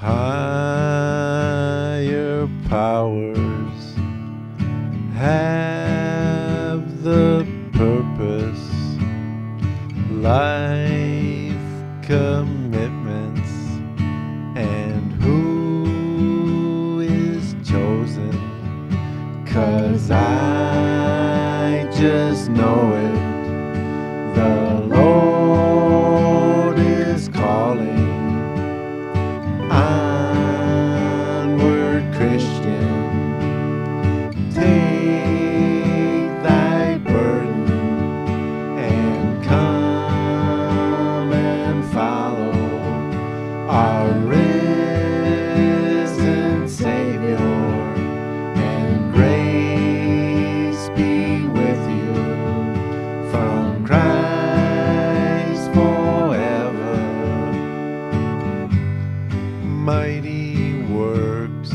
Higher powers have the purpose, life commitments, and who is chosen. 'Cause I just know it, the Lord is calling. Onward, Christian, take thy burden and come and follow our risen Savior, and grace be with you from Christ forever. Mighty works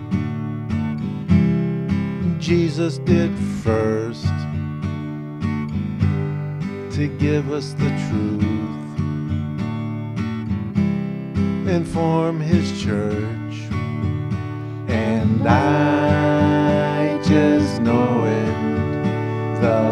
Jesus did first to give us the truth and form His church, and I just know it, the